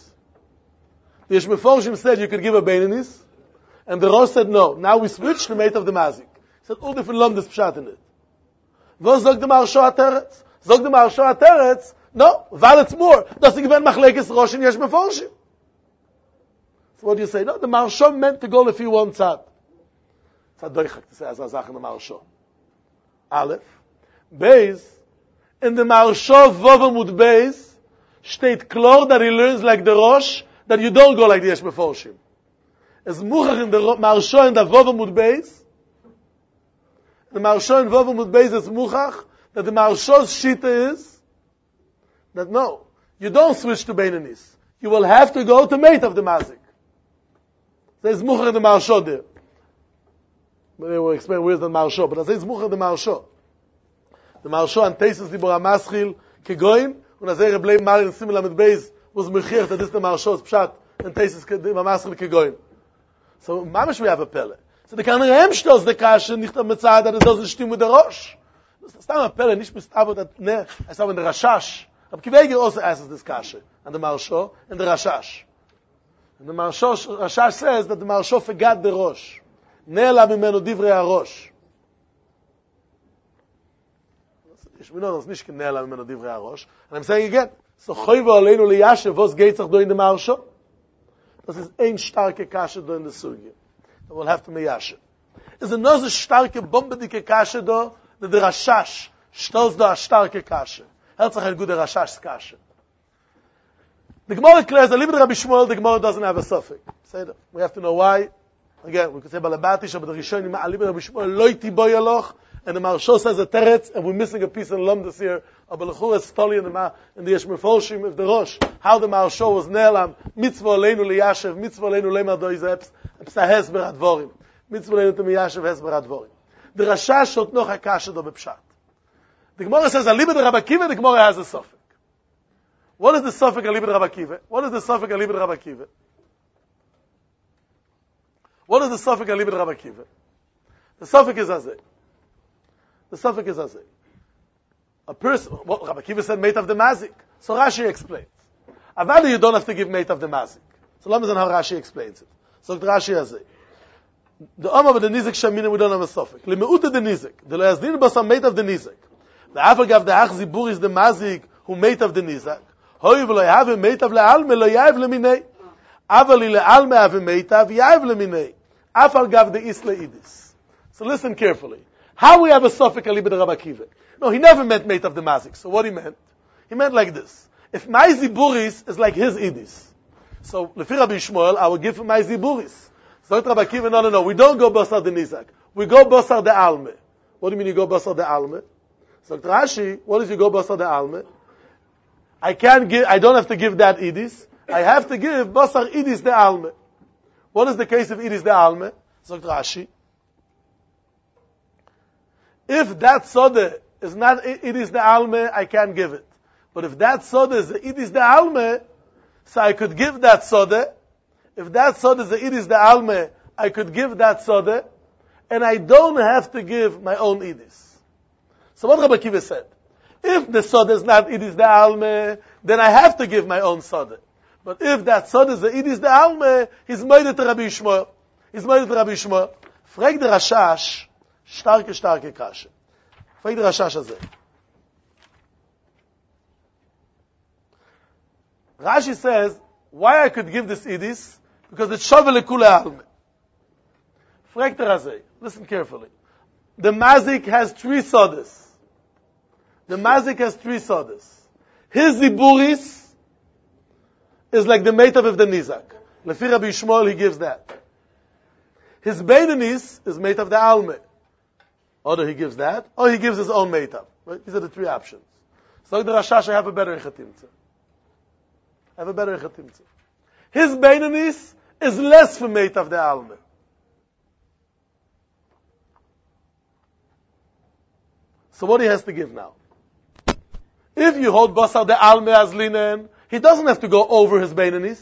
The Yesh Meforshim said you could give a Beinanis, and the Rosh said no. Now we switch to made of the Mazik. said all different lamdas pshat in it. Was sagt der Marsho Ateretz? Sagt der Marsho Ateretz? No, weil it's more. Das ist gewinn Machlekes Rosh in Yesh Meforshim. So what do you say? No, the Marsho meant to go if you want tzad. Tzad doichak to say as a zach in the Marsho. Aleph. Beis. In the Marsho Vovamud Beis steht klar that he learns like the Rosh, that you don't go like the Yesh Meforshim. Es muchach in the Marsho in the Vovamud Beis. The Marsho in Vovamud Beis is muchach that the Marsho's shita is that no, you don't switch to Beinanis. You will have to go to mate of the Mazik. There's muchach in the Marsho there. But they will explain where's the Marsho. But there's muchach in the Marsho. The Marsho and Tesis Libor HaMaschil kegoin, und as er blame Marin Simila mit Beis was mechiach that this the Marsho's pshat and Tesis HaMaschil kegoin. So mamish we have a pelle. So the Kaner Hem stos the kasha nicht am Mitzad that it doesn't stim with the Rosh. It's not a pelle, nicht mit Abo that ne, I saw in the Rashash. But Kiveger also asks this kasha, and the Marsho, and the Rashash. And the Marsho, Rashash says that the Marsho forgot the Rosh. Ne'ela mimeno divrei HaRosh. We know that's nicht ne'ela mimeno divrei HaRosh. And I'm saying again, so choyva aleinu liyashev, was geht sich do in the Marsho? Das ist ein starke kasha do in the Sugi. And we'll have to meyashev. Is a noze starke bombedike kasha do, that the Rashash stos do a starke kasha. Herzach a good Rashash kasha. The Gemara declares that even Rabbi Shmuel, the Gemara doesn't have a suffix. Say that. We have to know why. Again, we could say Balabatish, but the Rishonim, Rabbi Shmuel, loiti boyaloch, and the Marsho says a teretz, and we're missing a piece in Lomdas here, of Balachur Estoli in the in the Yesh Meforshim of the Rosh, how the Marsho was Ne'elam, mitzvah aleinu liyashev, mitzvah aleinu lemar do izeh, psa hesber advorim, mitzvah aleinu to miyashev hesber advorim. The Rashash hot noch a kasha do bepshat. The Gemara says, Alibed Rabbi Akiva, the Gemara has a suffix. What is the suffix Alibed Rabbi Akiva? What is the suffix Alibed Rabbi Akiva? What is the suffix Alibed Rabbi Akiva? The suffix is Azeh. The suffix is Azeh. A person, well, Rabbi Akiva said mate of the mazik. So Rashi explains. Avada, you don't have to give mate of the mazik. So let me see how Rashi explains it. So Rashi Azeh. The Amma of the Nizik Shamina, we don't have a suffix. Limeuta the Nizik. The Leazdin Basam mate of the Nizik. The Afagav the Achzibur is the mazik who mate of the Nizak. Hoy v'lo yav mate of le'alme lo yav leminei. Avali le'alme have mate of yav leminei. Afal gav the isle idis. So listen carefully. How we have a suffix alibed Rabbi Akiva? No, he never meant mate of the mazik. So what he meant? He meant like this. If my ziburis is like his idis, so lefi Rabbi Shmuel, I will give him my ziburis. So Rabbi Akiva, no, no, no, we don't go basar the Nizak. We go basar the alme. What do you mean you go basar the alme? So Rashi, what is you go basar the alme? I can't give, I don't have to give that idis. I have to give basar idis the alme. What is the case of idis the alme? So Rashi, if that sode is not idis the alme, I can't give it. But if that sode is the idis the alme, so I could give that sode. If that sode is the idis the alme, I could give that sode, and I don't have to give my own idis. So what Rabbi Akiva said, if the sode is not idis the alme, then I have to give my own sode. But if that sode is the idis the alme, he's made it to Rabbi Shmuel. He's made it to Rabbi Shmuel. Frag the Rashash, starke, starke kashe. Frag the Rashash azeh. Rashi says, why I could give this idis? Because it's shaveh lekule alme. Frag the Razeh. Listen carefully. The mazik has three sodas. The mazik has three sodas. His ziburis is like the meitav of the nizak. Lefi Rabbi Shmuel, he gives that. His beinanis is meitav the alme. Either he gives that, or he gives his own meitav. Right? These are the three options. So the Rashash, I have a better echatimtza. I have a better echatimtza. His beinanis is less for meitav the alme. So what he has to give now? If you hold basar the alme as linen, he doesn't have to go over his beinanis.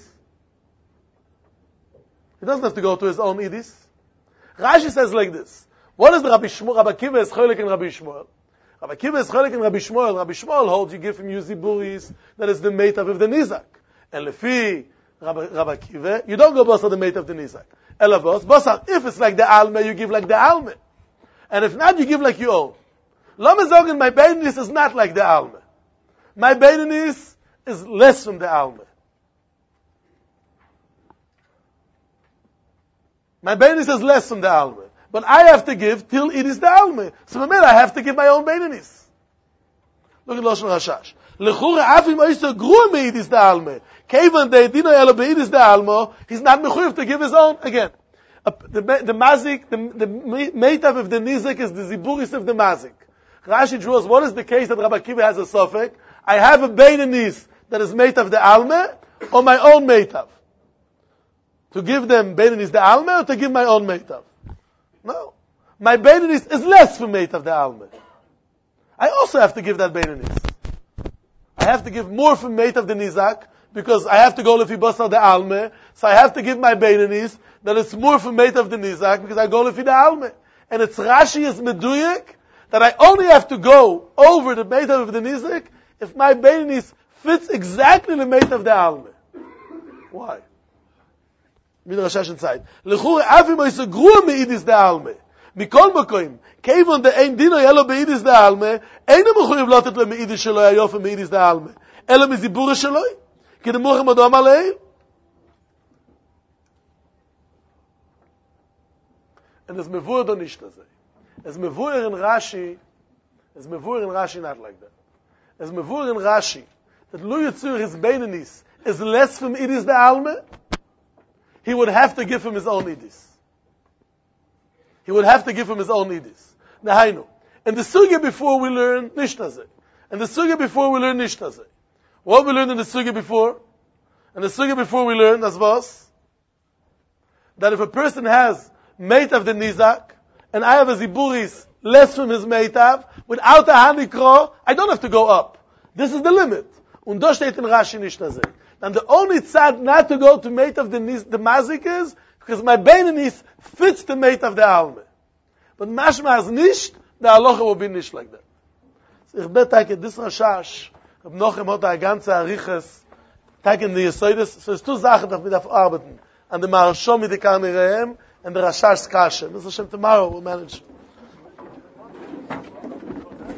He doesn't have to go to his own idis. Rashi says like this. What is the Rabbi Shmuel? Rabbi Akiva is cholik in Rabbi Shmuel. Rabbi Akiva is cholik in Rabbi Shmuel. Rabbi Shmuel holds you give him yuziburis, that is the meitav of the nizak. And lefi Rabbi, Rabbi Akiva, you don't go basar the meitav of the nizak. Elavos, basar, if it's like the alme, you give like the alme. And if not, you give like you own. Lama sagen, my Beinenis is not like the Alma. My Beinenis is less from the Alma. My Beinenis is less from the Alma. But I have to give till it is the Alma. So I have to give my own Beinenis. Look at Lashon Rashash. L'chura afim oiso grua meid is the Alma. Kevan de dino elo beid is the Alma. He's not mechuyev to give his own. Again, uh, the, the mazik, the, the meitav of the nizik is the ziburis of the mazik. Rashi draws, what is the case that Rabbi Akiva has a suffix? I have a beinenis that is meitav the Alma, or my own meitav. To give them beinenis the Alma, or to give my own meitav? No. My beinenis is less from meitav the Alma. I also have to give that beinenis. I have to give more from meitav the nizak, because I have to go lefi basar the Alma, so I have to give my beinenis that it's more from meitav the nizak, because I go lefi the Alma. And it's Rashi is meduyik, that I only have to go over the meitav of the nizak if my beinenis fits exactly the meitav of the Alma. Why? Min Rashash inside. L'chur avim oisa grua meidis the Alma. Mikol makoim. Kevon de ein dino yelo meidis the Alma. Eina mechuyev lotet le meidis sheloi ayof meidis the Alma. Ela mizibura sheloi. Ki de mochem adom aleil. And es mevuer do nicht das. Es mevuer in Rashi, es mevuer in Rashi not like that. Es mevuer in Rashi, that Lu Yitzur, his Beinenis, is less from Idis the Alma, he would have to give him his own Idis. He would have to give him his own Idis. Nahainu. In the Sugya before we learn Nishtazeh. In the Sugya before we learn Nishtazeh. What we learned in the Sugya before? In the Sugya before we learned, as was, that if a person has Meitav the Nizak, and I have a Ziburis less from his Meitav, without a Hanikro, I don't have to go up. This is the limit. Und da steht in Rashi nicht das. And the only tzad not to go to Meitav the, the Mazik is, because my Beinenis fits the Meitav the Alma. But Mashma is nicht, the Halacha will be nicht like that. So ich bet take this Rashash, Reb Nochem hat a ganze Ariches, take in the Yesoides, so it's two Sachen, that we have arbeiten. And the Maharshom mit the Karnirehem, and the Rashash Kashem. Mister Hashem, tomorrow we'll manage.